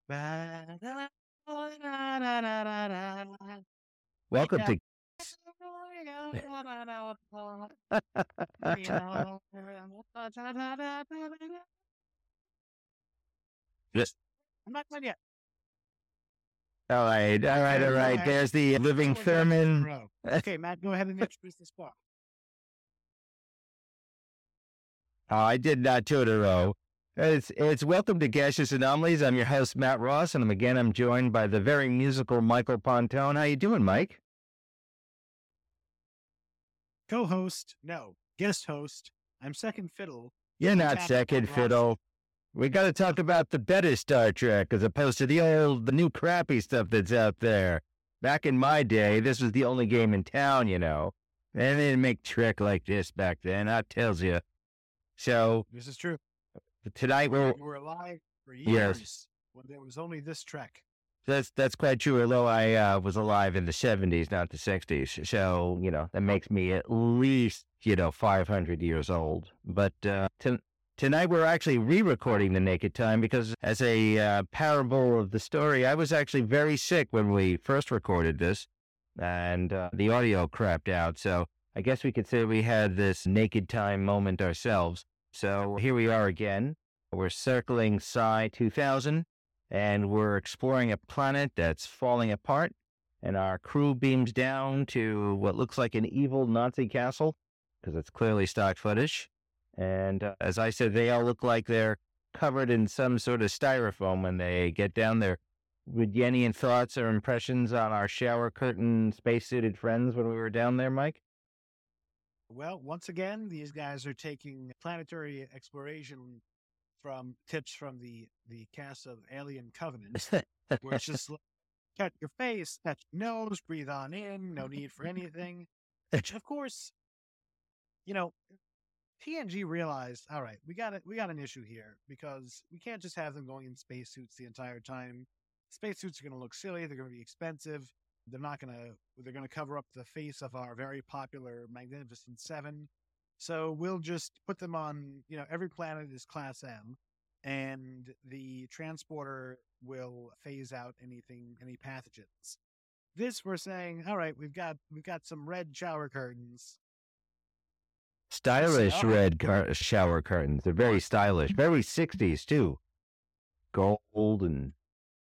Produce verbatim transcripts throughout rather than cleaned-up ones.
Welcome Yeah. to Yes. I'm not done yet. All right, all right, all right. There's the living Thurman. Okay, Matt, go ahead and introduce this bar. Oh, I did not two in a row. It's it's welcome to Gaseous Anomalies. I'm your host Matt Ross, and I'm, again I'm joined by the very musical Michael Pontone. How you doing, Mike? Co-host, no, guest host. I'm second fiddle. You're not Captain second Ross. fiddle. We got to talk about the better Star Trek as opposed to the old, the new crappy stuff that's out there. Back in my day, this was the only game in town, you know. And they didn't make Trek like this back then, I tells you. So This is true. tonight we're You were alive for years Yes. when there was only this Trek. that's that's quite true. Although I uh, was alive in the seventies, not the sixties, so you know that makes me at least you know five hundred years old. But uh, to, tonight we're actually re-recording the Naked Time because, as a uh, parable of the story, I was actually very sick when we first recorded this, and uh, the audio crapped out. So I guess we could say we had this Naked Time moment ourselves. So here we are again. We're circling Psi two thousand, and we're exploring a planet that's falling apart, and our crew beams down to what looks like an evil Nazi castle, because it's clearly stock footage. And uh, as I said, they all look like they're covered in some sort of styrofoam when they get down there. Would you any thoughts or impressions on our shower curtain spacesuited friends when we were down there, Mike? Well, once again, these guys are taking planetary exploration from tips from the the cast of Alien Covenant, where it's just like, cut your face, touch your nose, breathe on in, no need for anything. Which, of course, you know, T N G realized, all right, we got it, we got an issue here because we can't just have them going in spacesuits the entire time. Spacesuits are going to look silly. They're going to be expensive. They're not going to. They're going to cover up the face of our very popular Magnificent Seven. So we'll just put them on. You know, every planet is Class M, and the transporter will phase out anything, any pathogens. This we're saying, all right, we've got we've got some red shower curtains. Stylish all right. red car- shower curtains. They're very stylish, very sixties too. Gold and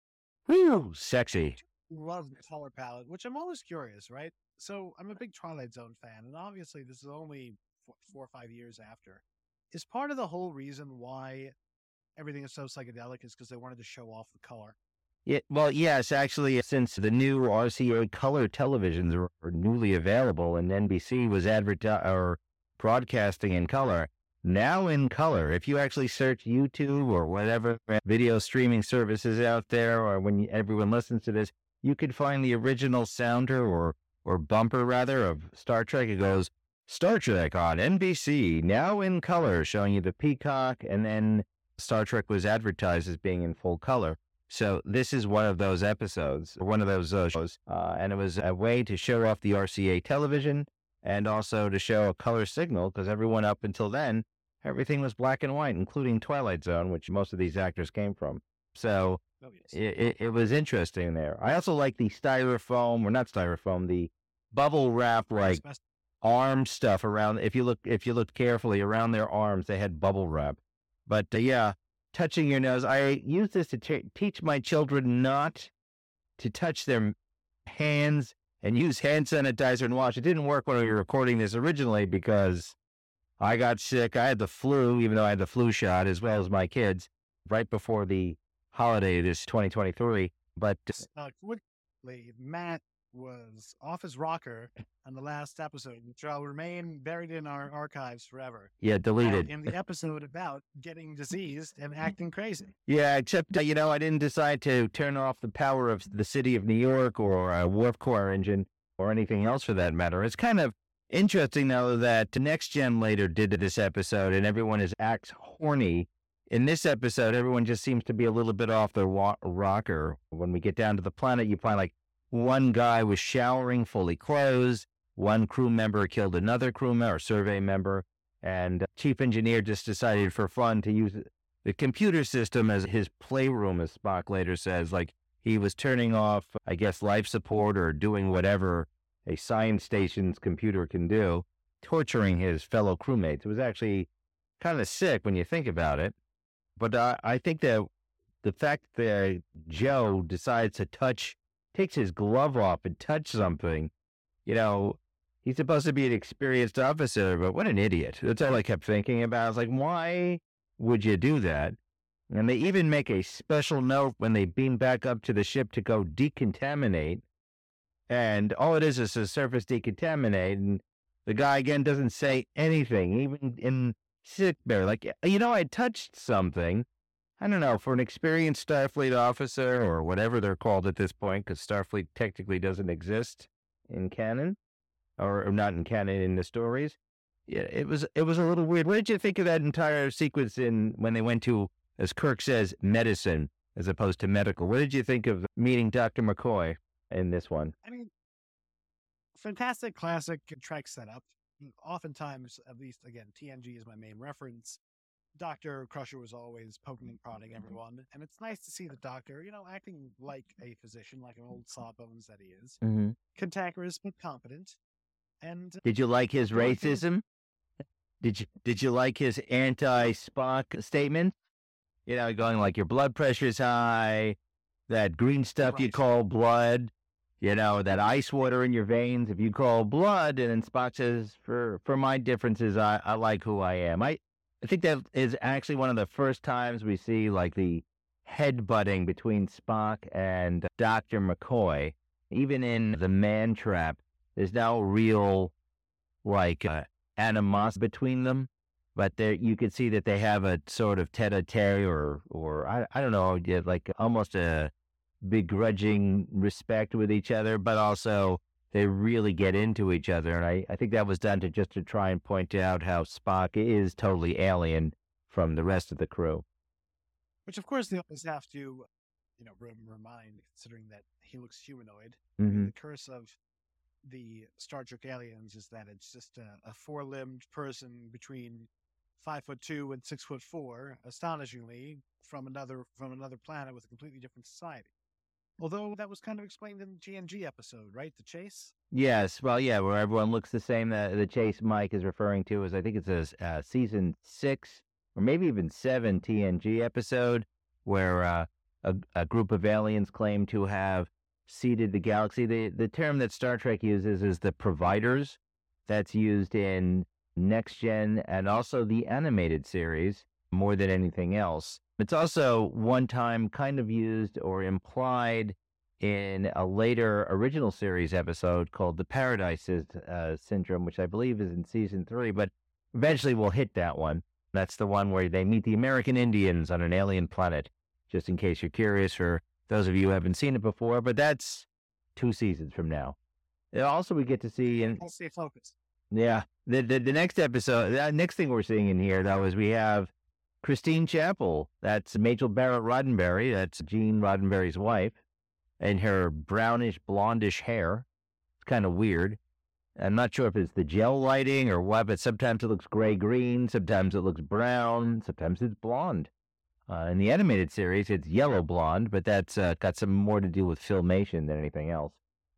whew, sexy. Love the color palette, which I'm always curious, right? So I'm a big Twilight Zone fan, and obviously this is only four, four or five years after. Is part of the whole reason why everything is so psychedelic is because they wanted to show off the color. Yeah, well, yes, actually, since the new R C A color televisions are, are newly available and N B C was adverti- or broadcasting in color, now in color, if you actually search YouTube or whatever video streaming services out there, or when you, everyone listens to this, you could find the original sounder or or bumper rather of Star Trek. It goes, Star Trek on N B C, now in color, showing you the peacock, and then Star Trek was advertised as being in full color. So this is one of those episodes, one of those uh, shows, uh, and it was a way to show off the R C A television and also to show a color signal, because everyone up until then, everything was black and white, including Twilight Zone, which most of these actors came from. So Oh, yes. it, it, it was interesting there. I also like the styrofoam, or not styrofoam, the bubble wrap like Best- arm stuff around. If you look, if you looked carefully around their arms, they had bubble wrap. But uh, yeah, touching your nose. I use this to t- teach my children not to touch their hands and use hand sanitizer and wash. It didn't work when we were recording this originally because I got sick. I had the flu, even though I had the flu shot, as well as my kids, right before the holiday this twenty twenty-three. But uh, quickly, Matt was off his rocker on the last episode, which will remain buried in our archives forever. yeah, deleted. Uh, in the episode about getting diseased and acting crazy. Yeah, except, uh, you know, I didn't decide to turn off the power of the city of New York or a warp core engine or anything else for that matter. It's kind of interesting, though, that Next Gen later did this episode and everyone is acts horny. In this episode, everyone just seems to be a little bit off the wa- rocker. When we get down to the planet, you find like one guy was showering fully clothed. One crew member killed another crew member or survey member. And chief engineer just decided for fun to use the computer system as his playroom, as Spock later says, like he was turning off, I guess, life support or doing whatever a science station's computer can do, torturing his fellow crewmates. It was actually kind of sick when you think about it. But uh, I think that the fact that Joe decides to touch, takes his glove off and touch something, you know, he's supposed to be an experienced officer, but what an idiot. That's all I kept thinking about. I was like, why would you do that? And they even make a special note when they beam back up to the ship to go decontaminate. And all it is is a surface decontaminate. And the guy, again, doesn't say anything, even in sick bay. Like, you know, I touched something. I don't know, for an experienced Starfleet officer or whatever they're called at this point, because Starfleet technically doesn't exist in canon, or, or not in canon in the stories. Yeah, it was it was a little weird. What did you think of that entire sequence in when they went to, as Kirk says, medicine as opposed to medical? What did you think of meeting Doctor McCoy in this one? I mean, fantastic classic Trek setup. Oftentimes, at least again, T N G is my main reference. Doctor Crusher was always poking and prodding everyone, and it's nice to see the Doctor, you know, acting like a physician, like an old sawbones that he is, Mm-hmm. cantankerous but competent. And did you like his racism? Did you did you like his anti-Spock statement? You know, going like your blood pressure's high, that green stuff right. you call blood, you know, that ice water in your veins if you call blood, and then Spock says, for for my differences, I, I like who I am. I I think that is actually one of the first times we see like the headbutting between Spock and Doctor McCoy. Even in the Man Trap, there's now real like uh, animosity between them, but there you could see that they have a sort of tete-a-tete or or I I don't know, like almost a begrudging respect with each other, but also they really get into each other. And I, I think that was done to just to try and point out how Spock is totally alien from the rest of the crew. Which, of course, they always have to, you know, remind, considering that he looks humanoid. Mm-hmm. The curse of the Star Trek aliens is that it's just a, a four-limbed person between five foot two and six foot four, astonishingly, from another from another planet with a completely different society. Although that was kind of explained in the G N G episode, right? The chase? Yes. Well, yeah, where everyone looks the same. The, the chase Mike is referring to is, I think it's a uh, season six or maybe even seven T N G episode where uh, a, a group of aliens claim to have seeded the galaxy. The, the term that Star Trek uses is the providers. That's used in Next Gen and also the animated series more than anything else. It's also one time kind of used or implied in a later original series episode called the Paradise uh, Syndrome, which I believe is in season three, but eventually we'll hit that one. That's the one where they meet the American Indians on an alien planet, just in case you're curious, for those of you who haven't seen it before, but that's two seasons from now. And also, we get to see... In, I'll stay focused. Yeah. The, the, the next episode, the next thing we're seeing in here, though, is we have Christine Chapel. That's Majel Barrett Roddenberry. That's Gene Roddenberry's wife. And her brownish, blondish hair. It's kind of weird. I'm not sure if it's the gel lighting or what, but sometimes it looks gray-green, sometimes it looks brown, sometimes it's blonde. Uh, in the animated series, it's yellow blonde, but that's uh, got some more to do with filmation than anything else.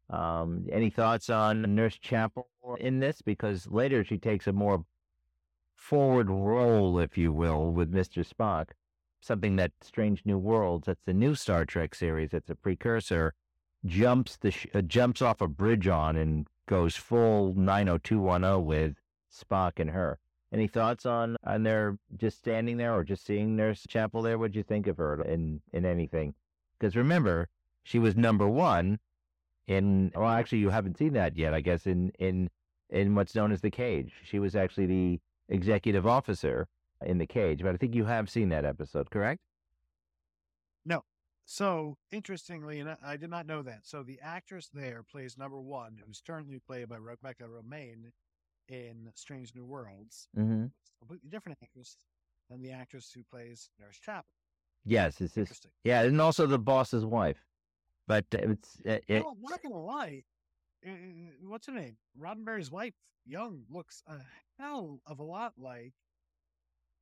Um, any thoughts on Nurse Chapel in this? Because later she takes a more forward role, if you will, with Mister Spock. Something that Strange New Worlds, that's the new Star Trek series, that's a precursor, jumps the sh- uh, jumps off a bridge on and goes full nine oh two one oh with Spock and her. Any thoughts on, on their just standing there or just seeing Nurse Chapel there? What'd you think of her in, in anything? Because remember, she was number one in, well, actually, you haven't seen that yet, I guess, in, in, in what's known as the Cage. She was actually the executive officer in the Cage, but I think you have seen that episode, correct? No. So, interestingly, and I did not know that. So, the actress there plays number one, who's currently played by Rebecca Romaine in Strange New Worlds. Mm-hmm. It's a completely different actress than the actress who plays Nurse Chapel. Yes, it's just, yeah, and also the boss's wife. But it's it, it, no, I'm not gonna lie. Uh, what's her name? Roddenberry's wife, young, looks a hell of a lot like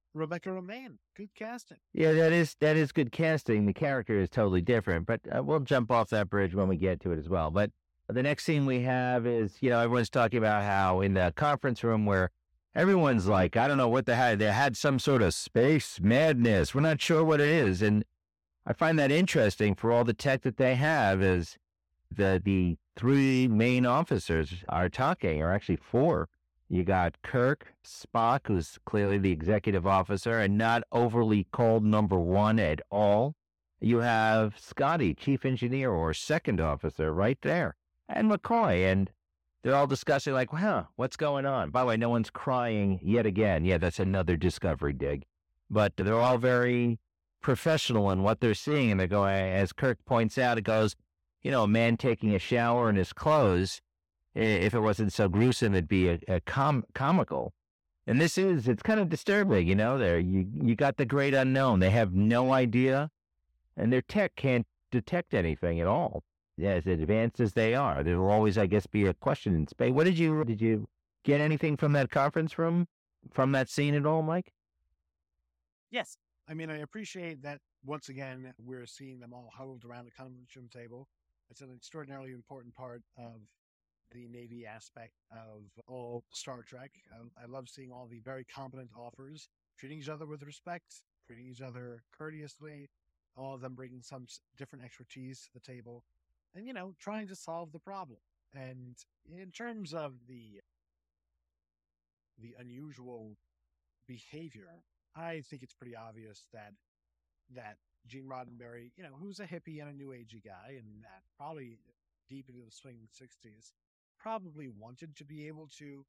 Rebecca Romaine. Good casting. Yeah, that is that is good casting. The character is totally different, but uh, we'll jump off that bridge when we get to it as well. But the next scene we have is, you know, everyone's talking about how in the conference room where everyone's like, I don't know what the hell, they had some sort of space madness. We're not sure what it is. And I find that interesting for all the tech that they have is the the three main officers are talking, or actually four. You got Kirk, Spock, who's clearly the executive officer and not overly called number one at all. You have Scotty, chief engineer or second officer, right there, and McCoy. And they're all discussing like, huh, what's going on? By the way, no one's crying yet again. Yeah, that's another Discovery dig. But they're all very professional in what they're seeing. And they're going, as Kirk points out, it goes, you know, a man taking a shower in his clothes, if it wasn't so gruesome, it'd be a, a com- comical. And this is, it's kind of disturbing, you know, there, you, you got the great unknown. They have no idea, and their tech can't detect anything at all. As advanced as they are, there will always, I guess, be a question in space. What did you, did you get anything from that conference room, from that scene at all, Mike? Yes. I mean, I appreciate that, once again, we're seeing them all huddled around the conference room table. It's an extraordinarily important part of the Navy aspect of all Star Trek. I, I love seeing all the very competent offers treating each other with respect, treating each other courteously, all of them bringing some different expertise to the table, and, you know, trying to solve the problem. And in terms of the the unusual behavior, I think it's pretty obvious that that Gene Roddenberry, you know, who's a hippie and a new agey guy, and that probably deep into the swing sixties, probably wanted to be able to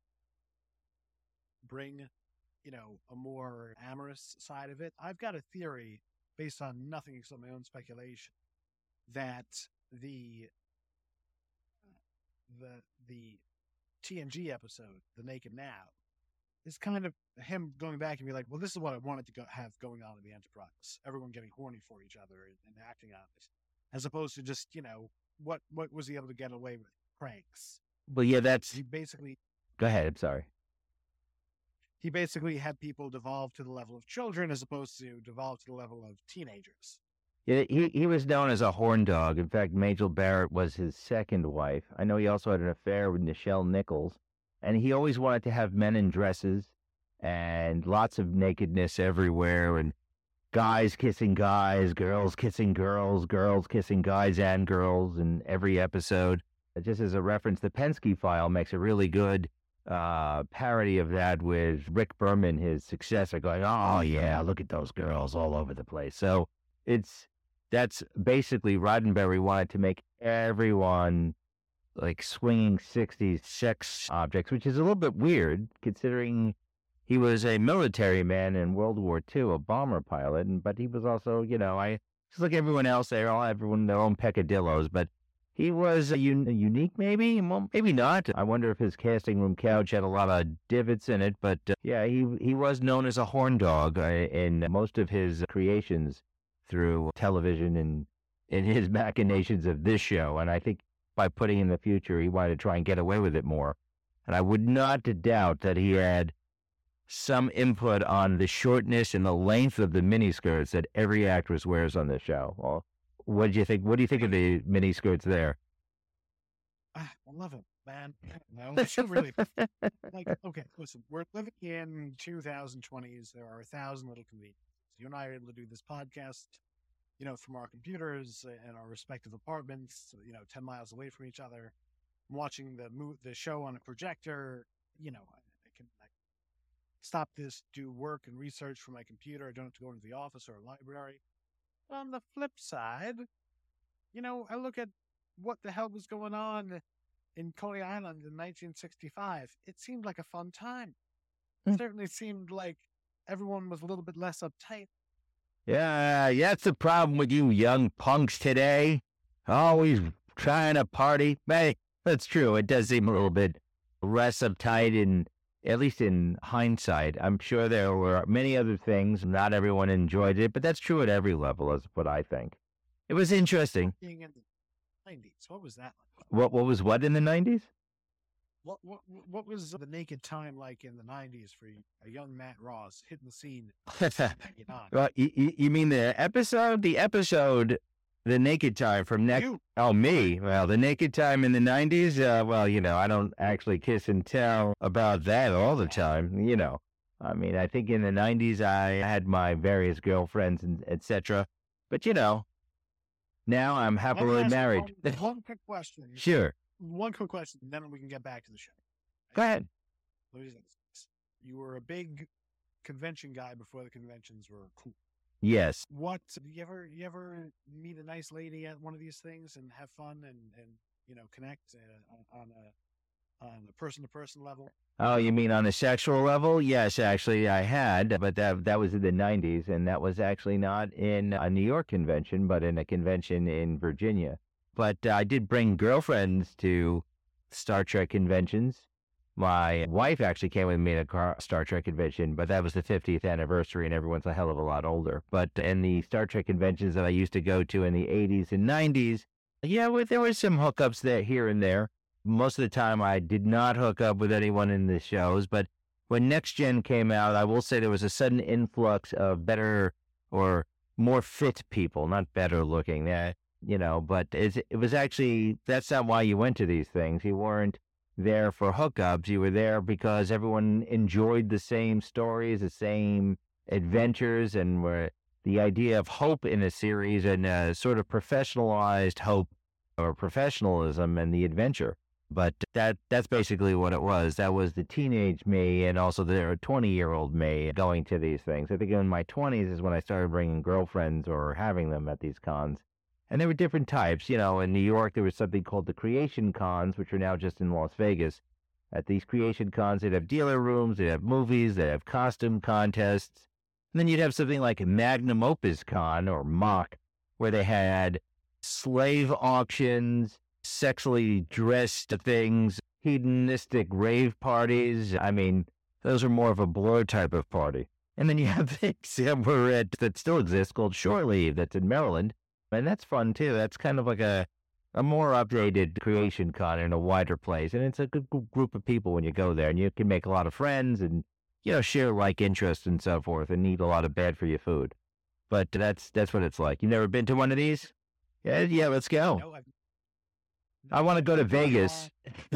bring, you know, a more amorous side of it. I've got a theory based on nothing except my own speculation that the the the T N G episode, The Naked Now, is kind of him going back and be like, well, this is what I wanted to go, have going on in the Enterprise. Everyone getting horny for each other and, and acting on it, as opposed to just, you know, what what was he able to get away with? Pranks. Well, yeah, that's... He basically... Go ahead, I'm sorry. He basically had people devolve to the level of children as opposed to devolve to the level of teenagers. Yeah, he, he was known as a horn dog. In fact, Majel Barrett was his second wife. I know he also had an affair with Nichelle Nichols. And he always wanted to have men in dresses and lots of nakedness everywhere, and guys kissing guys, girls kissing girls, girls kissing guys and girls in every episode. Just as a reference, the Penske File makes a really good uh, parody of that with Rick Berman, his successor, going, oh, yeah, look at those girls all over the place. So it's that's basically Roddenberry wanted to make everyone like swinging sixties sex objects, which is a little bit weird considering he was a military man in World War Two, a bomber pilot, and but he was also, you know, I just like everyone else, they all everyone their own peccadillos, but he was a un- unique, maybe, well, maybe not. I wonder if his casting room couch had a lot of divots in it, but uh, yeah, he he was known as a horn dog uh, in most of his creations through television and in his machinations of this show, and I think by putting in the future, he wanted to try and get away with it more. And I would not doubt that he had some input on the shortness and the length of the miniskirts that every actress wears on this show. Well, what do you think? What do you think of the miniskirts there? I love it, man. No, really. Like, okay, listen, we're living in two thousand twenties. There are a thousand little conveniences. You and I are able to do this podcast, you know, from our computers and our respective apartments, you know, ten miles away from each other, watching the mo- the show on a projector. You know, I, I can I stop this, do work and research from my computer. I don't have to go into the office or a library. But on the flip side, you know, I look at what the hell was going on in Coney Island in nineteen sixty-five. It seemed like a fun time. It mm. certainly seemed like everyone was a little bit less uptight. Yeah, that's the problem with you young punks today. Always trying to party. Hey, that's true. It does seem a little bit less uptight, and at least in hindsight. I'm sure there were many other things. Not everyone enjoyed it, but that's true at every level, is what I think. It was interesting. Being in the nineties, what was that like? What, what was what in the nineties? What what what was the naked time like in the nineties for you, a young Matt Ross hitting the scene in ninety-nine? Well, you, you you mean the episode? The episode, The Naked Time from next. You. Oh, me. Well, The Naked Time in the nineties. Uh, well, you know, I don't actually kiss and tell about that all the time. You know, I mean, I think in the nineties I had my various girlfriends and et cetera. But you know, now I'm Let me happily ask you married. one, one quick question. Sure. One quick question, and then we can get back to the show. Go ahead. Let me say this. You were a big convention guy before the conventions were cool. Yes. What do you ever you ever meet a nice lady at one of these things and have fun and, and you know connect uh, on a on a person to person level? Oh, you mean on a sexual level? Yes, actually, I had, but that that was in the nineties, and that was actually not in a New York convention, but in a convention in Virginia. But uh, I did bring girlfriends to Star Trek conventions. My wife actually came with me to a car- Star Trek convention, but that was the fiftieth anniversary, and everyone's a hell of a lot older. But in the Star Trek conventions that I used to go to in the eighties and nineties, yeah, well, there were some hookups there here and there. Most of the time, I did not hook up with anyone in the shows, but when Next Gen came out, I will say there was a sudden influx of better or more fit people, not better looking. Uh, you know, but it's, it was actually, that's not why you went to these things. You weren't there for hookups. You were there because everyone enjoyed the same stories, the same adventures, and were the idea of hope in a series and uh, sort of professionalized hope or professionalism and the adventure. But that that's basically what it was. That was the teenage me and also the twenty-year-old me going to these things. I think in my twenties is when I started bringing girlfriends or having them at these cons. And there were different types. You know, in New York, there was something called the Creation Cons, which are now just in Las Vegas. At these Creation Cons, they'd have dealer rooms, they'd have movies, they'd have costume contests. And then you'd have something like Magnum Opus Con, or M O C, where they had slave auctions, sexually dressed things, hedonistic rave parties. I mean, those are more of a Blur type of party. And then you have things that were at, that still exist called Shore Leave, that's in Maryland. And that's fun, too. That's kind of like a, a more updated Creation Con in a wider place. And it's a good group of people when you go there. And you can make a lot of friends and, you know, share like interests and so forth and eat a lot of bad-for-you food. But that's that's what it's like. You've never been to one of these? Yeah, yeah, let's go. No, I've, I want to go to Vegas.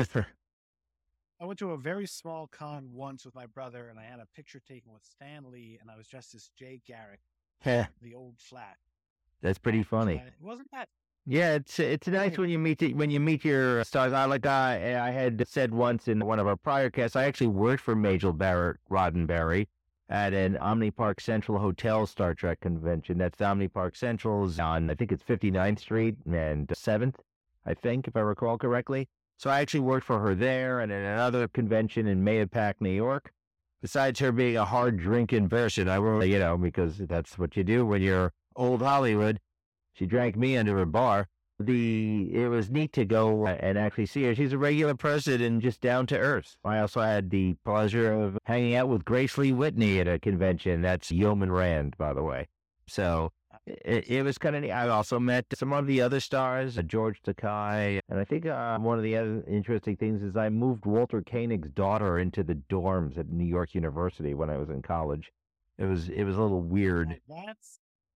I went to a very small con once with my brother, and I had a picture taken with Stan Lee, and I was dressed as Jay Garrick, the old flat. That's pretty funny. Uh, wasn't that? Yeah, it's it's nice when you meet the, when you meet your stars. I like I I had said once in one of our prior casts, I actually worked for Majel Barrett Roddenberry at an Omni Park Central Hotel Star Trek convention. That's the Omni Park Central's on, I think it's fifty-ninth Street and seventh, I think, if I recall correctly. So I actually worked for her there and at another convention in Mahopac, New York. Besides her being a hard drinking person, I wrote, you know, because that's what you do when you're old Hollywood. She drank me under her bar. The it was neat to go and actually see her. She's a regular person and just down to earth. I also had the pleasure of hanging out with Grace Lee Whitney at a convention. That's Yeoman Rand, by the way. So it, it was kind of neat. I also met some of the other stars, George Takei. And I think uh, one of the other interesting things is I moved Walter Koenig's daughter into the dorms at New York University when I was in college. It was it was a little weird. That's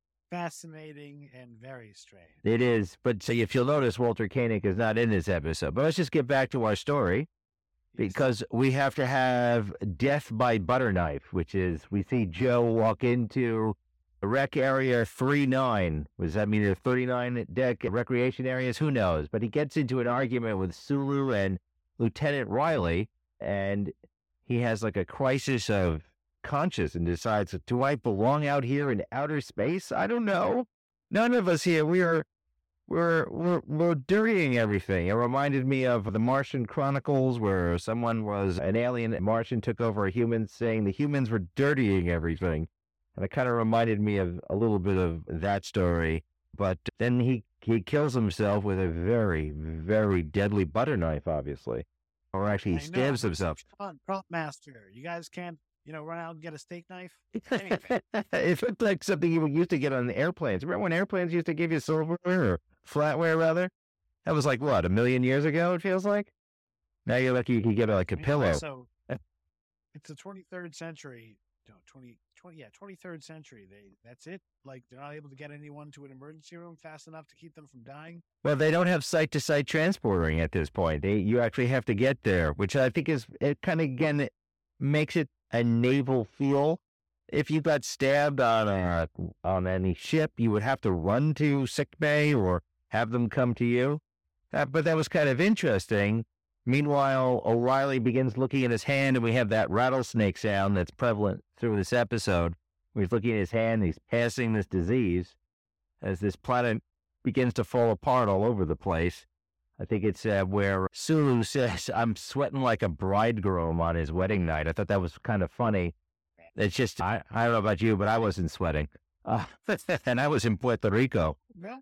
fascinating and very strange. It is, but so if you'll notice, Walter Koenig is not in this episode. But let's just get back to our story, because we have to have Death by Butter Knife, which is we see Joe walk into rec area three nine. Does that mean there are thirty-nine deck recreation areas? Who knows? But he gets into an argument with Sulu and Lieutenant Riley, and he has like a crisis of conscious and decides, do I belong out here in outer space? I don't know. None of us here, we are, we're, we're, we're dirtying everything. It reminded me of the Martian Chronicles, where someone was, an alien Martian took over a human, saying the humans were dirtying everything. And it kind of reminded me of a little bit of that story. But then he, he kills himself with a very, very deadly butter knife, obviously. Or actually he stabs himself. Come on, prop master. You guys can't, you know, run out and get a steak knife? Anyway. It looked like something you used to get on the airplanes. Remember when airplanes used to give you silverware or flatware, rather? That was like, what, a million years ago, it feels like? Now you're lucky you could get like a I mean, pillow. also, it's the twenty-third century. No, twenty, twenty, yeah, twenty-third century. They That's it. Like they're not able to get anyone to an emergency room fast enough to keep them from dying. Well, they don't have site-to-site transporting at this point. They you actually have to get there, which I think is it kind of again it makes it a naval feel. If you got stabbed on a on any ship, you would have to run to sick bay or have them come to you. Uh, but that was kind of interesting. Meanwhile, O'Reilly begins looking at his hand, and we have that rattlesnake sound that's prevalent through this episode. He's looking at his hand, and he's passing this disease as this planet begins to fall apart all over the place. I think it's uh, where Sulu says, I'm sweating like a bridegroom on his wedding night. I thought that was kind of funny. It's just, I, I don't know about you, but I wasn't sweating. Uh, and I was in Puerto Rico. Yeah.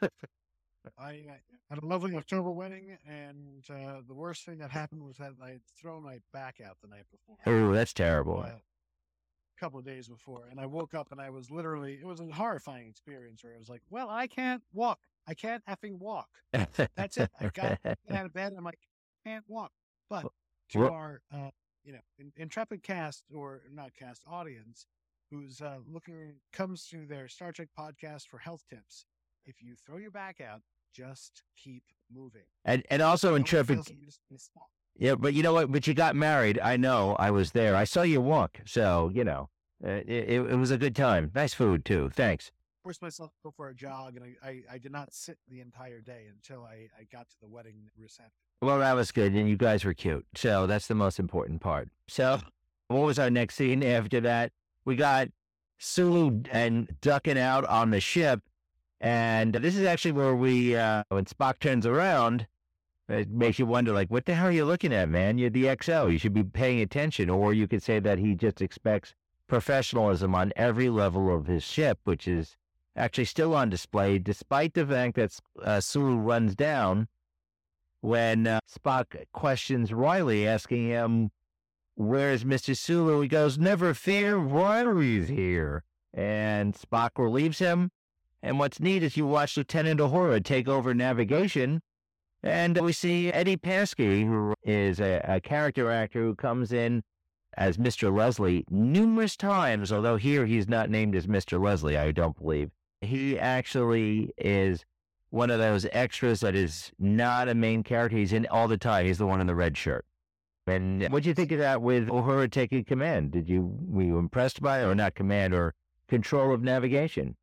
I, I had a lovely October wedding, and uh, the worst thing that happened was that I had thrown my back out the night before. Oh, that's terrible. Uh, a couple of days before, and I woke up and I was literally, it was a horrifying experience where I was like, well, I can't walk. I can't effing walk. That's it. I got out of bed and I'm like, I can't walk. But to Well- our, uh, you know, in, intrepid cast or not cast audience who's uh, looking, comes to their Star Trek podcast for health tips. If you throw your back out, just keep moving. And and also No one intrepid. feels it, you just- you stop. Yeah, but you know what? But you got married. I know. I was there. I saw you walk. So, you know, uh, it, it, it was a good time. Nice food, too. Thanks. Forced myself to go for a jog, and I, I, I did not sit the entire day until I, I got to the wedding reception. Well, that was good. And you guys were cute. So that's the most important part. So what was our next scene after that? We got Sulu and ducking out on the ship. And this is actually where we, uh, when Spock turns around, it makes you wonder, like, what the hell are you looking at, man? You're the X O. You should be paying attention. Or you could say that he just expects professionalism on every level of his ship, which is actually still on display, despite the fact that uh, Sulu runs down when uh, Spock questions Riley, asking him, where's Mister Sulu? He goes, never fear, Riley's here. And Spock relieves him. And what's neat is you watch Lieutenant Uhura take over navigation, and we see Eddie Paskey, who is a, a character actor who comes in as Mister Leslie numerous times, although here he's not named as Mister Leslie, I don't believe. He actually is one of those extras that is not a main character. He's in all the time. He's the one in the red shirt. And what do you think of that with Uhura taking command? Did you, were you impressed by it, or not command, or control of navigation?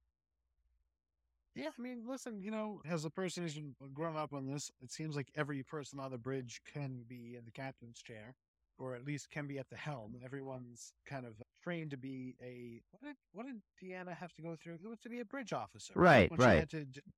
Yeah, I mean, listen, you know, as a person who's grown up on this, it seems like every person on the bridge can be in the captain's chair, or at least can be at the helm. Everyone's kind of trained to be a, what did, what did Deanna have to go through? It was to be a bridge officer. Right, When she right. had to d-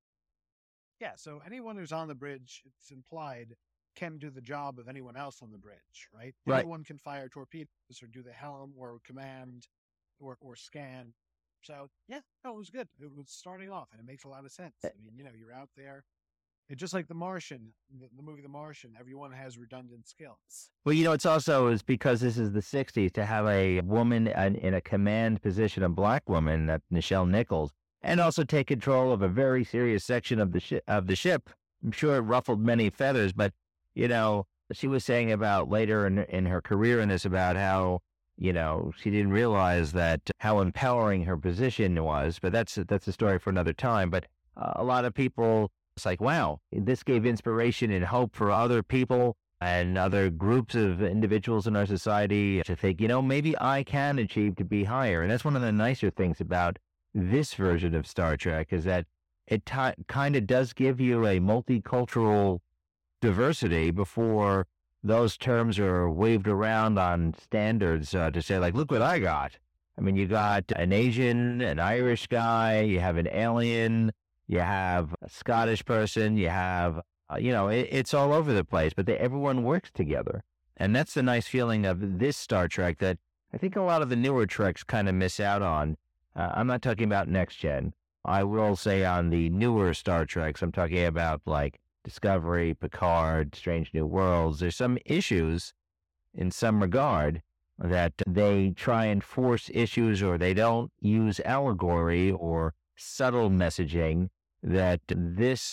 yeah, so anyone who's on the bridge, it's implied, can do the job of anyone else on the bridge, right? Right. Anyone can fire torpedoes or do the helm or command or, or scan. So, yeah, no, it was good. It was starting off, and it makes a lot of sense. I mean, you know, you're out there. It's just like The Martian, the, the movie The Martian. Everyone has redundant skills. Well, you know, it's also is because this is the sixties to have a woman in, in a command position, a black woman, that Nichelle Nichols, and also take control of a very serious section of the shi of the ship. I'm sure it ruffled many feathers, but you know, she was saying about later in in her career in this about how, you know, she didn't realize that how empowering her position was. But that's that's a story for another time. But uh, a lot of people, it's like, wow, this gave inspiration and hope for other people and other groups of individuals in our society to think, you know, maybe I can achieve to be higher. And that's one of the nicer things about this version of Star Trek, is that it kind of does give you a multicultural diversity before those terms are waved around on standards uh, to say, like, look what I got. I mean, you got an Asian, an Irish guy, you have an alien, you have a Scottish person, you have, uh, you know, it, it's all over the place, but they, everyone works together. And that's the nice feeling of this Star Trek that I think a lot of the newer Treks kind of miss out on. Uh, I'm not talking about Next Gen. I will say on the newer Star Treks, I'm talking about like Discovery, Picard, Strange New Worlds. There's some issues in some regard that they try and force issues, or they don't use allegory or subtle messaging that this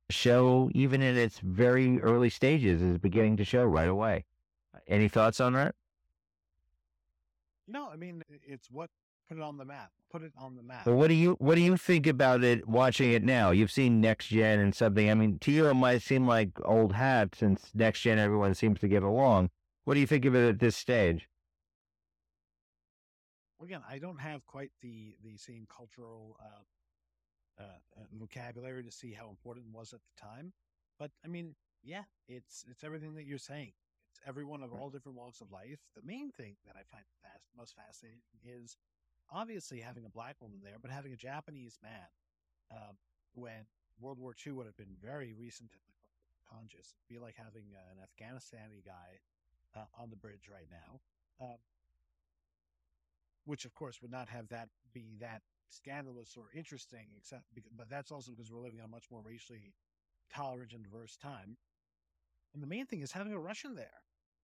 show, even in its very early stages, is beginning to show right away. Any thoughts on that? No, I mean it's what put it on the map. Put it on the map. Well, what do you what do you think about it watching it now? You've seen Next Gen and something. I mean, to you it might seem like old hat since Next Gen everyone seems to get along. What do you think of it at this stage? Again, I don't have quite the the same cultural uh, uh, uh, vocabulary to see how important it was at the time, but I mean, yeah, it's it's everything that you're saying. It's everyone of all different walks of life. The main thing that I find fast, most fascinating is obviously having a black woman there, but having a Japanese man. Um, when World War Two would have been very recent and conscious, it'd be like having uh, an Afghanistani guy uh, on the bridge right now. Um, which of course would not have that be that scandalous or interesting, except because, but that's also because we're living in a much more racially tolerant and diverse time. And the main thing is having a Russian there.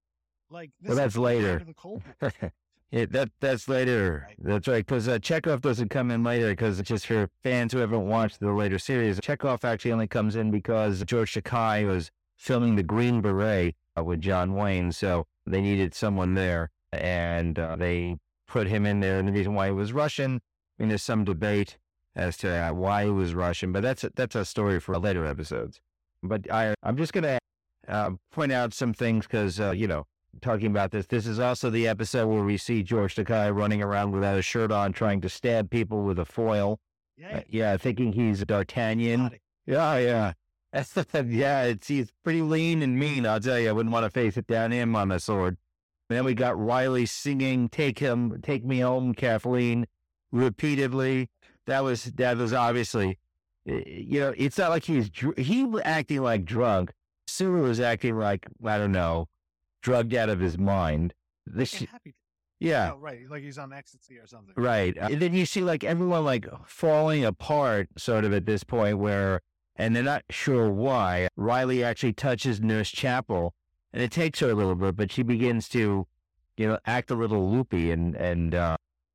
Like this Well, that's is later. the Cold War. Yeah, that that's later. Right. That's right, because uh, Chekhov doesn't come in later. Because just for fans who haven't watched the later series, Chekhov actually only comes in because George Takei was filming The Green Beret uh, with John Wayne, so they needed someone there, and uh, they put him in there. And the reason why he was Russian, I mean, there's some debate as to uh, why he was Russian, but that's a, that's a story for later episodes. But I I'm just gonna uh, point out some things because uh, you know. Talking about this, this is also the episode where we see George Takei running around without a shirt on, trying to stab people with a foil. Yeah, Uh, yeah, thinking he's D'Artagnan. got it. Yeah, yeah. That's the, yeah, it's, he's pretty lean and mean, I'll tell you. I wouldn't want to face it down him on a sword. And then we got Riley singing, take him, take me home, Kathleen, repeatedly. That was, that was obviously, uh, you know, it's not like he's, dr- he was acting like drunk. Sulu was acting like, I don't know, drugged out of his mind. This, Yeah, happy. yeah, Oh, right, like he's on ecstasy or something. right. Uh, and then you see like everyone like falling apart sort of at this point where, and they're not sure why. Riley actually touches Nurse Chapel, and it takes her a little bit, but she begins to, you know, act a little loopy, and and uh,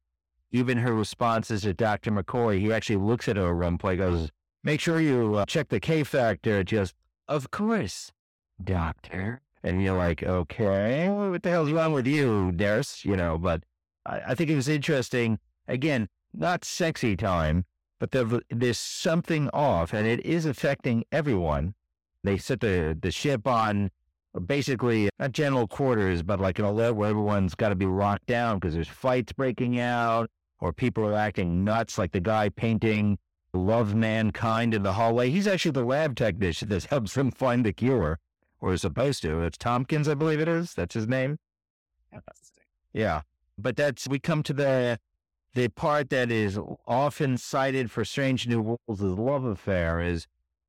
even her responses to Doctor McCoy, he actually looks at her at one point, goes, "Make sure you uh, check the K factor." Just, of course, Doctor. And you're like, okay, what the hell's wrong with you, nurse? You know, but I, I think it was interesting. Again, not sexy time, but there, there's something off, and it is affecting everyone. They set the, the ship on basically not general quarters, but like an alert where everyone's got to be locked down because there's fights breaking out, or people are acting nuts, like the guy painting Love Mankind in the hallway. He's actually the lab technician that helps them find the cure. Or is supposed to. It's Tompkins, I believe it is. That's his name. Interesting. Yeah. But that's, we come to the the part that is often cited for Strange New Worlds' love affair is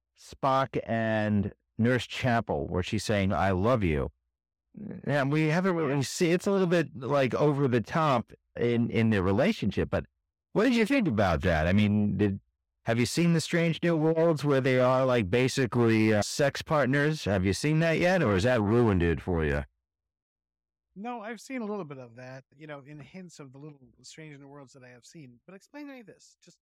Spock and Nurse Chapel, where she's saying, I love you. And we haven't really seen, it's a little bit like over the top in, in their relationship. But what did you think about that? I mean, did, have you seen the Strange New Worlds where they are like basically uh, sex partners? Have you seen that yet, or has that ruined it for you? No, I've seen a little bit of that, you know, in hints of the little Strange New Worlds that I have seen. But explain to me this. Just,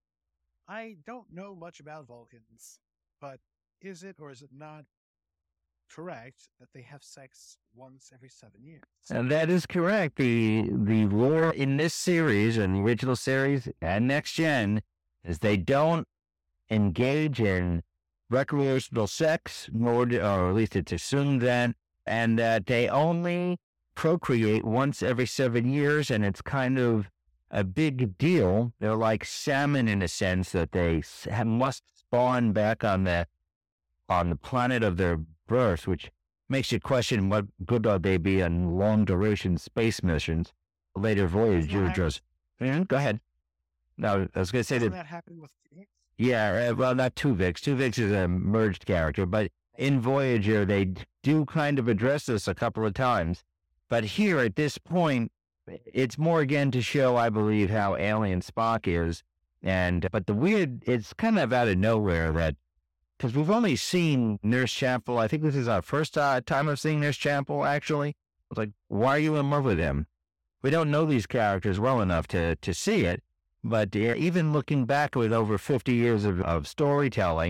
I don't know much about Vulcans, but is it or is it not correct that they have sex once every seven years? And that is correct. The the lore in this series and the original series and Next Gen is they don't engage in recreational sex, nor do, or at least it's assumed that, and that they only procreate once every seven years, and it's kind of a big deal. They're like salmon in a sense that they must spawn back on the on the planet of their birth, which makes you question what good ought they be on long duration space missions. Later Voyager just, yeah, go ahead. No, I was going to say Doesn't that. that happen with Phoenix? Yeah, uh, well, not Tuvix. Tuvix is a merged character, but in Voyager, they do kind of address this a couple of times. But here, at this point, it's more again to show, I believe, how alien Spock is. And but the weird, it's kind of out of nowhere that, because we've only seen Nurse Chapel. I think this is our first uh, time of seeing Nurse Chapel, actually. It's like, why are you in love with him? We don't know these characters well enough to, to see it. But uh, even looking back with over fifty years of, of storytelling,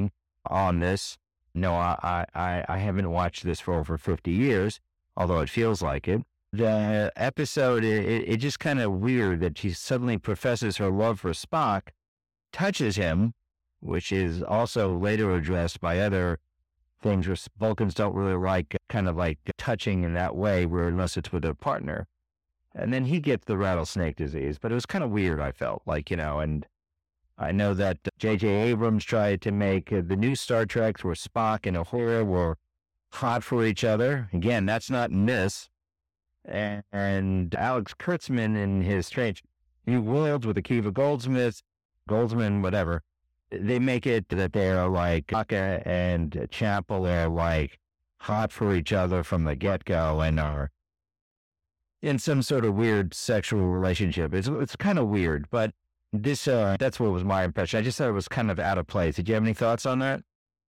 on this. No, I, I, I haven't watched this for over fifty years, although it feels like it. The episode, it, it just kind of weird that she suddenly professes her love for Spock, touches him, which is also later addressed by other things where Vulcans don't really like kind of like touching in that way, where unless it's with a partner. And then he gets the rattlesnake disease, but it was kind of weird, I felt like, you know, and I know that J J Abrams tried to make uh, the new Star Treks where Spock and Uhura were hot for each other. Again, that's not in this. And, and Alex Kurtzman in his Strange New Worlds with Akiva Goldsmith, Goldsman, whatever, they make it that they're like Aka and Chapel are like hot for each other from the get-go and are in some sort of weird sexual relationship. It's it's kind of weird, but this uh, that's what was my impression. I just thought it was kind of out of place. Did you have any thoughts on that,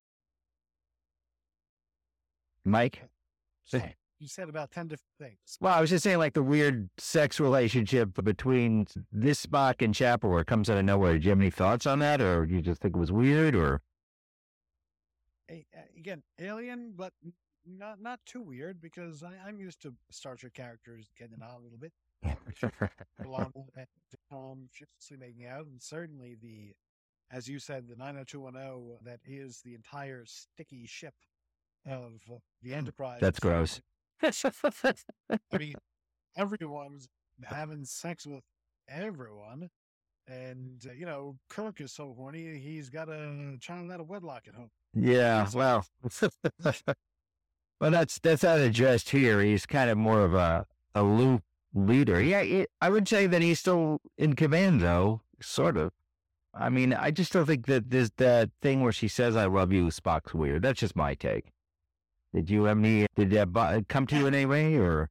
Mike? You said about ten different things. Well, I was just saying, like the weird sex relationship between this Spock and Chapel, where it comes out of nowhere. Did you have any thoughts on that, or you just think it was weird, or? Hey, uh, again, alien, but not not too weird, because I, I'm used to Star Trek characters getting on a little bit. Along with Tom shiftlessly making out, and certainly the, as you said, the nine oh two one oh, that is the entire sticky ship of uh, the Enterprise. That's gross. I mean, everyone's having sex with everyone, and uh, you know, Kirk is so horny he's got a child out of wedlock at home. Yeah, well, well, that's that's not addressed here. He's kind of more of a a loop leader. Yeah, it, I would say that he's still in command, though, sort of. I mean, I just don't think that this that thing where she says "I love you" Spock's weird. That's just my take. Did you have any? Did that come to you in any way, or?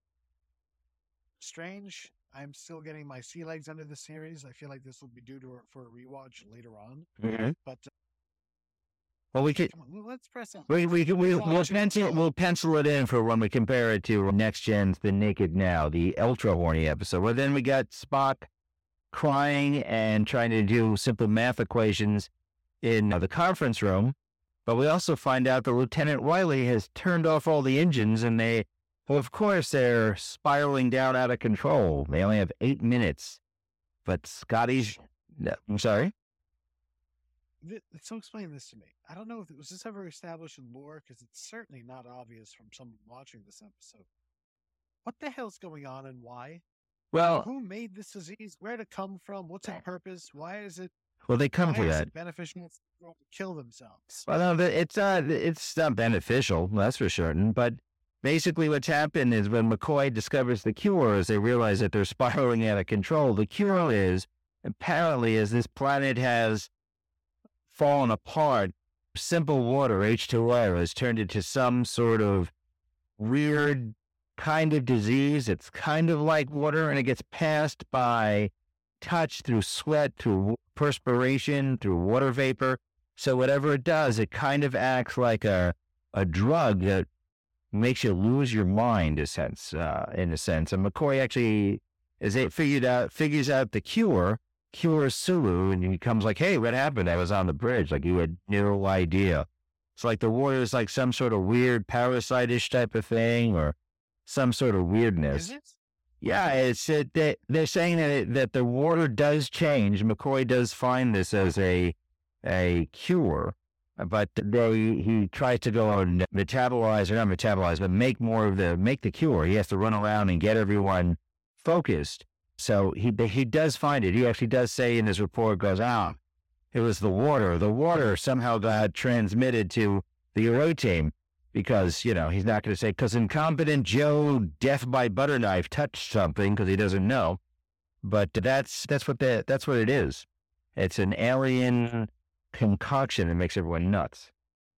Strange. I'm still getting my sea legs under the series. I feel like this will be due to for a rewatch later on. Mm-hmm. But uh, well, we could. On, let's press on. We we we we'll pencil we'll pencil it in for when we compare it to Next Gen's The Naked Now, the ultra horny episode. Well, then we got Spock crying and trying to do simple math equations in uh, the conference room. But we also find out that Lieutenant Riley has turned off all the engines, and they, well, of course, they're spiraling down out of control. They only have eight minutes. But Scotty's, no, I'm sorry? So explain this to me. I don't know if it was this ever established in lore, because it's certainly not obvious from someone watching this episode. What the hell's going on and why? Well, who made this disease? Where did it come from? What's its purpose? Why is it? Well, they come Why to is that. It beneficial to kill themselves? Well, no, it's not. It's not beneficial. That's for certain. But basically, what's happened is when McCoy discovers the cure, is they realize that they're spiraling out of control. The cure is apparently, as this planet has fallen apart, simple water, H two O, has turned into some sort of weird kind of disease. It's kind of like water, and it gets passed by touch, through sweat, through perspiration, through water vapor. So whatever it does, it kind of acts like a a drug that makes you lose your mind, a sense, uh, in a sense. And McCoy actually, as it figured out, figures out the cure, cures Sulu, and he becomes like, "Hey, what happened? I was on the bridge." Like, you had no idea. It's like the water is like some sort of weird parasite-ish type of thing, or some sort of weirdness. Is it? Yeah, it's it, they, they're saying that it, that the water does change. McCoy does find this as a a cure, but they he tries to go and metabolize or not metabolize, but make more of the make the cure. He has to run around and get everyone focused. So he he does find it. He actually does say in his report, goes out, it was the water. The water somehow got transmitted to the Euro team. Because, you know, he's not going to say, because incompetent Joe, death by butter knife, touched something because he doesn't know. But that's that's what the, that's what it is. It's an alien concoction that makes everyone nuts.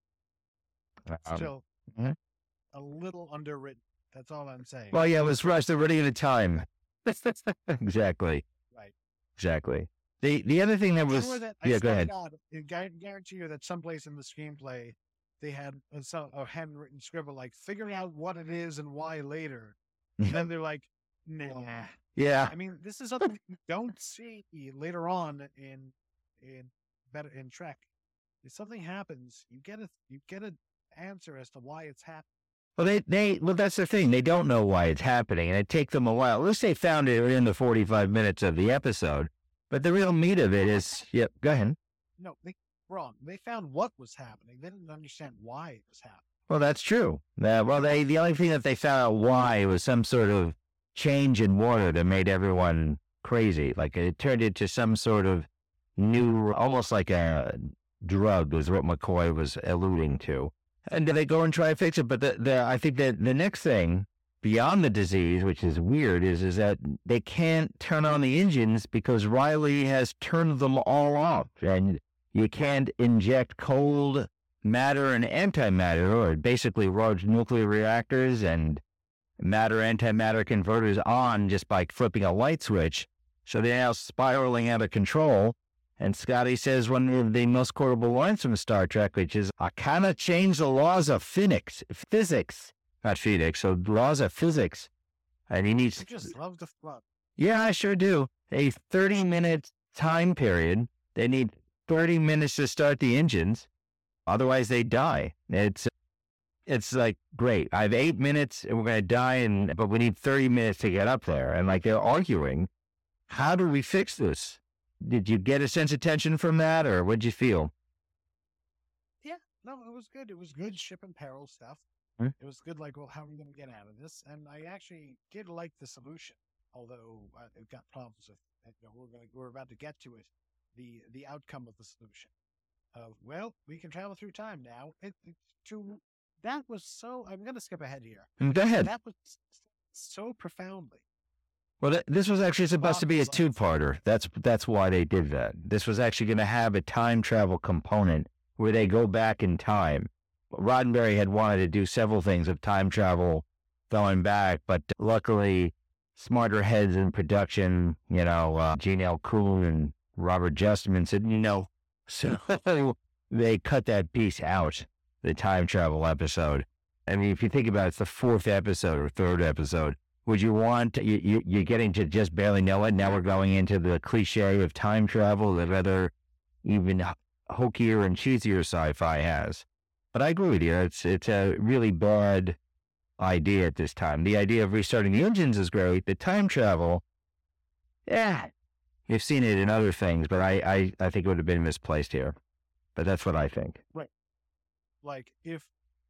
Um, Still, mhm. a little underwritten. That's all I'm saying. Well, yeah, it was rushed. They're running out of time. Exactly. Right. Exactly. The the other thing that was, Sure that, yeah, I go ahead. God, I gu- guarantee you that someplace in the screenplay they had a, so- a handwritten scribble like figuring out what it is and why later. And then they're like, nah. Yeah. I mean, this is something you don't see later on in in better in Trek. If something happens, you get a you get an answer as to why it's happening. Well, they, they, well, that's the thing. They don't know why it's happening, and it takes them a while. At least they found it in the forty-five minutes of the episode. But the real meat of it is, yep, go ahead. No, they wrong. They found what was happening. They didn't understand why it was happening. Well, that's true. Uh, well, they the only thing that they found out why was some sort of change in water that made everyone crazy. Like it turned into some sort of new, almost like a drug, was what McCoy was alluding to. And they go and try to fix it. But the, the I think that the next thing beyond the disease, which is weird, is is that they can't turn on the engines because Riley has turned them all off, and you can't inject cold matter and antimatter, or basically large nuclear reactors and matter antimatter converters on just by flipping a light switch. So they're now spiraling out of control. And Scotty says one of the most quotable lines from Star Trek, which is, I cannot change the laws of physics, physics, not physics, so laws of physics. And he needs... I just love the flood. Yeah, I sure do. A thirty-minute time period. They need thirty minutes to start the engines. Otherwise, they die. It's it's like, great, I have eight minutes and we're going to die, and but we need thirty minutes to get up there. And like they're arguing, how do we fix this? Did you get a sense of tension from that, or what'd you feel? Yeah, no, it was good. It was good ship and peril stuff. Hmm? It was good, like, well, how are we going to get out of this? And I actually did like the solution, although uh, it got problems with, you know, we're going to, we're about to get to it, the the outcome of the solution. Of, well, we can travel through time now. It, it, to, that was so, I'm going to skip ahead here. Go ahead. That was so profoundly. Well, th- this was actually supposed to be a two-parter. That's that's why they did that. This was actually going to have a time travel component where they go back in time. Roddenberry had wanted to do several things of time travel going back, but luckily, smarter heads in production, you know, uh, Gene L. Kuhn and Robert Justman said, you know, so they cut that piece out, the time travel episode. I mean, if you think about it, it's the fourth episode or third episode. Would you want, you, you, you're getting to just barely know it. Now we're going into the cliche of time travel that other even hokier and cheesier sci-fi has. But I agree with you. It's, it's a really bad idea at this time. The idea of restarting the engines is great. The time travel, yeah, you've seen it in other things, but I, I, I think it would have been misplaced here. But that's what I think. Right. Like, if,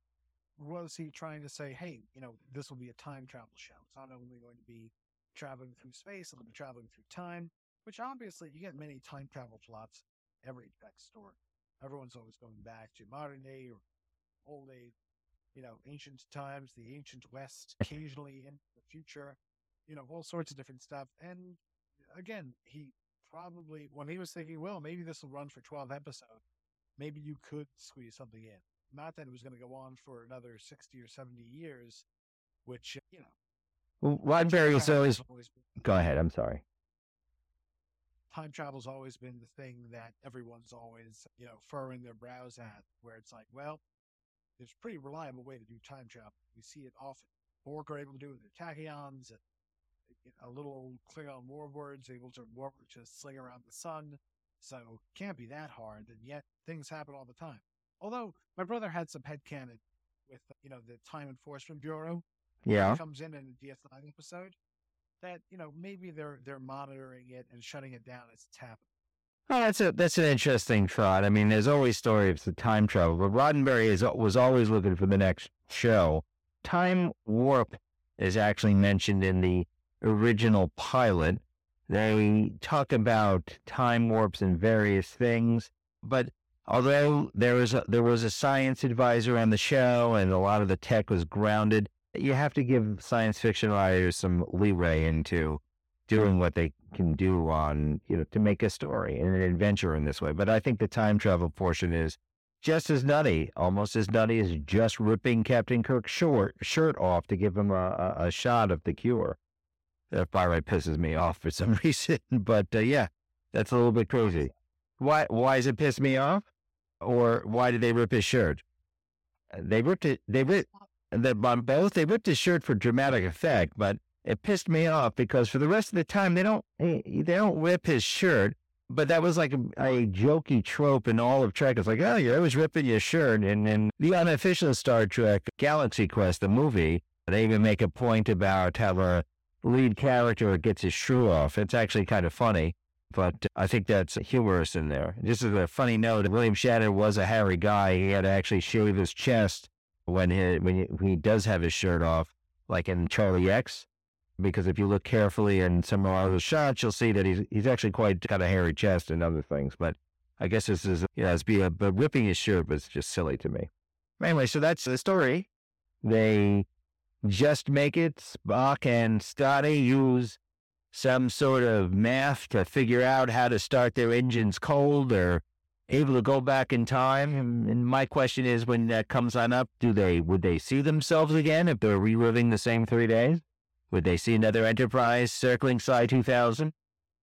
was he trying to say, hey, you know, this will be a time travel show. It's not only going to be traveling through space, it'll be traveling through time, which obviously you get many time travel plots every Trek story. Everyone's always going back to modern day or old age, you know, ancient times, the ancient West, occasionally in the future, you know, all sorts of different stuff. And again, he probably, when he was thinking, well, maybe this will run for twelve episodes, maybe you could squeeze something in. Not that it was going to go on for another sixty or seventy years, which, you know. Well, Roddenberry was always, always been, go ahead, I'm sorry. Time travel's always been the thing that everyone's always, you know, furrowing their brows at, where it's like, well, there's a pretty reliable way to do time travel. We see it often. Borg are able to do it with their tachyons, a little old Klingon warlords able to warp to sling around the sun. So it can't be that hard, and yet things happen all the time. Although my brother had some headcanon with, you know, the Time Enforcement Bureau. Yeah. Comes in in a D S nine episode that, you know, maybe they're they're monitoring it and shutting it down as it's happening. Oh, that's a that's an interesting thought. I mean, there's always stories of time travel, but Roddenberry is was always looking for the next show. Time warp is actually mentioned in the original pilot. They talk about time warps and various things, but although there was a, there was a science advisor on the show and a lot of the tech was grounded, you have to give science fiction writers some leeway into doing what they can do on, you know, to make a story and an adventure in this way. But I think the time travel portion is just as nutty, almost as nutty as just ripping Captain Kirk's short, shirt off to give him a, a, a shot of the cure. That part pisses me off for some reason, but uh, yeah, that's a little bit crazy. Why? Why does it piss me off? Or why did they rip his shirt? They ripped it. They ripped on both. They ripped his shirt for dramatic effect, but it pissed me off because for the rest of the time they don't. They don't rip his shirt. But that was like a, a jokey trope in all of Trek. It's like, oh, you're always ripping your shirt. And in the unofficial Star Trek Galaxy Quest, the movie, they even make a point about how the lead character gets his shoe off. It's actually kind of funny, but I think that's humorous in there. Just as a funny note, William Shatner was a hairy guy. He had to actually shave his chest when he, when he, when he does have his shirt off, like in Charlie X. Because if you look carefully in some of those shots, you'll see that he's he's actually quite got a hairy chest and other things. But I guess this is, you know, it's be a, but ripping his shirt was just silly to me. Anyway, so that's the story. They just make it. Spock and Scotty use some sort of math to figure out how to start their engines cold. They're able to go back in time. And, and my question is, when that comes on up, do they would they see themselves again if they're reliving the same three days? Would they see another Enterprise circling Psi two thousand?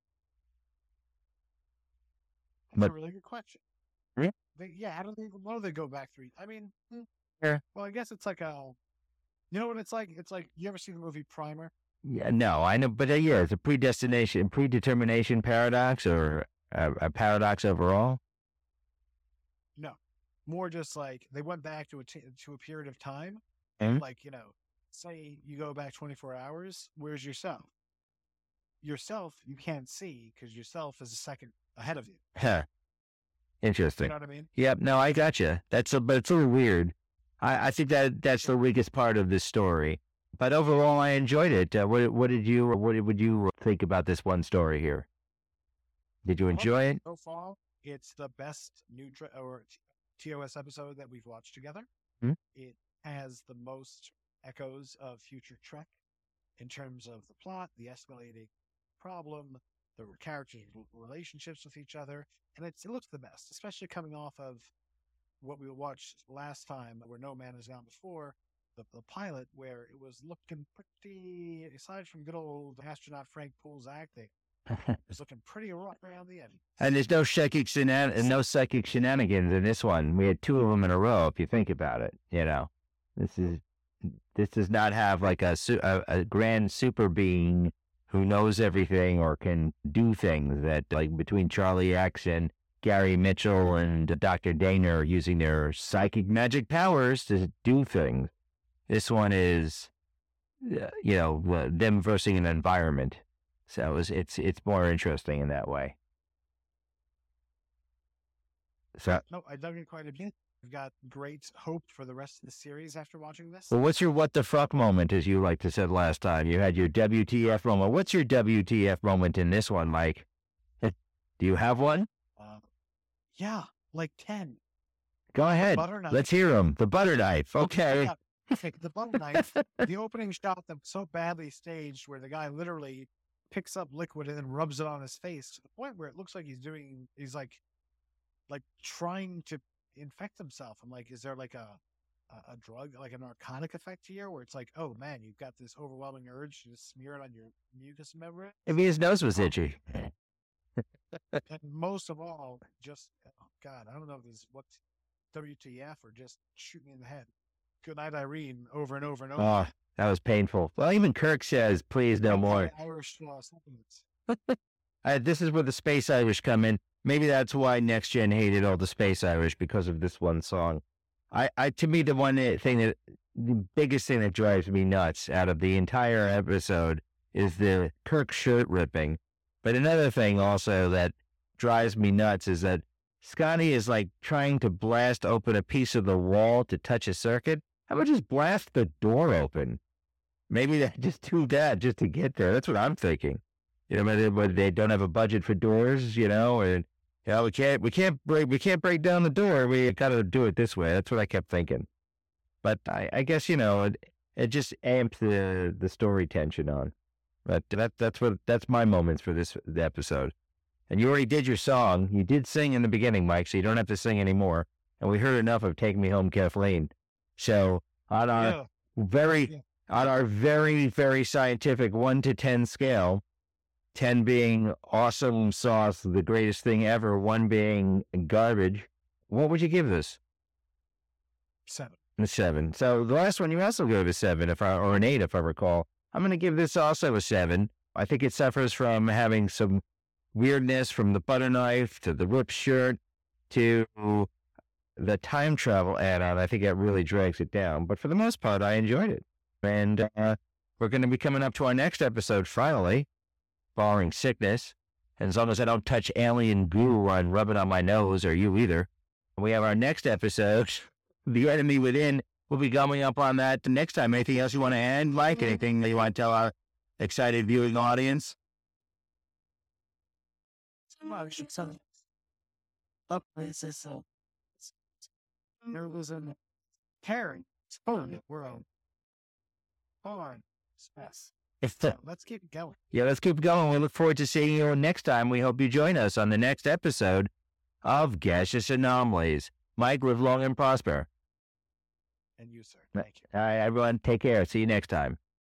That's But, a really good question. Yeah. They, yeah, how do they, why do they go back three? I mean, hmm, Yeah. well, I guess it's like a, you know what it's like? It's like, you ever see the movie Primer? yeah, no, I know, but uh, yeah, it's a predestination, predetermination paradox, or a, a paradox overall. No, more just like they went back to a t- to a period of time. Mhm. Like, you know, say you go back twenty-four hours. Where's yourself? Yourself you can't see because yourself is a second ahead of you. Huh. You Interesting. know what I mean? Yep. No, I gotcha. That's a, but it's a little weird. I, I think that that's the weakest part of this story. But overall, I enjoyed it. Uh, what what did you what would you think about this one story here? Did you enjoy it? So far, it's the best new tra- or T- TOS episode that we've watched together. Hmm? It has the most echoes of future Trek in terms of the plot, the escalating problem, the characters' relationships with each other, and it's, it looks the best, especially coming off of what we watched last time, where No Man Has Gone Before, the, the pilot, where it was looking pretty, aside from good old astronaut Frank Poole's acting, it was looking pretty rough around the end. And there's no psychic shenan- no psychic shenanigans in this one. We had two of them in a row. If you think about it, you know, this is this does not have like a su- a, a grand super being who knows everything or can do things that, like between Charlie X and Gary Mitchell and Doctor Dana, are using their psychic magic powers to do things. This one is, uh, you know, uh, them versus an environment. So it's, it's it's more interesting in that way. So, No, I dug it quite a bit. I've got great hope for the rest of the series after watching this. well, what's your what the fuck moment, as you like to said last time? You had your W T F moment. What's your W T F moment in this one, Mike? Do you have one? Uh, yeah, like ten. Go ahead. Butter knife. Let's hear them. The butter knife. Okay. Yeah, the butter knife. The opening shot that was so badly staged, where the guy literally picks up liquid and then rubs it on his face to the point where it looks like he's doing, he's like, like trying to infect himself. I'm like, is there like a, a, a drug, like a narcotic effect here, where it's like, oh man, you've got this overwhelming urge to just smear it on your mucous membrane? Maybe his nose was itchy. And most of all, just, oh God, I don't know if this is what's W T F or just shoot me in the head. Good night, Irene, over and over and over. Oh, that was painful. Well, even Kirk says, please no more. Irish uh, supplements. Uh, this is where the Space Irish come in. Maybe that's why Next Gen hated all the Space Irish, because of this one song. I, I to me, the one thing that, the biggest thing that drives me nuts out of the entire episode is the Kirk shirt ripping. But another thing also that drives me nuts is that Scotty is like trying to blast open a piece of the wall to touch a circuit. How about just blast the door open? Maybe they just do that just to get there. That's what I'm thinking. You know, whether, whether they don't have a budget for doors, you know, and you know, we can't we can't break we can't break down the door. We got to do it this way. That's what I kept thinking. But I, I guess, you know, it, it just amps the the story tension on. But that that's what that's my moments for this episode. And you already did your song. You did sing in the beginning, Mike, so you don't have to sing anymore. And we heard enough of "Take Me Home, Kathleen." So on our Yeah. very Yeah. on our very very scientific one to ten scale, ten being awesome sauce, the greatest thing ever, one being garbage, what would you give this? Seven. A seven. So the last one you also gave a seven, if I or an eight, if I recall. I'm going to give this also a seven. I think it suffers from having some weirdness from the butter knife to the ripped shirt to the time travel add-on. I think it really drags it down. But for the most part, I enjoyed it. And uh, we're going to be coming up to our next episode, finally, barring sickness. And as long as I don't touch alien goo and rub it on my nose, or you either, we have our next episode, The Enemy Within. We'll be coming up on that next time. Anything else you want to add, Mike? Anything that you want to tell our excited viewing audience? Up places, so there was a caring, spoiling world. On space. So let's keep it going. Yeah, let's keep going. We look forward to seeing you next time. We hope you join us on the next episode of Gaseous Anomalies. Mike, live long and prosper. And you, sir. Thank you. All right, everyone, take care. See you next time.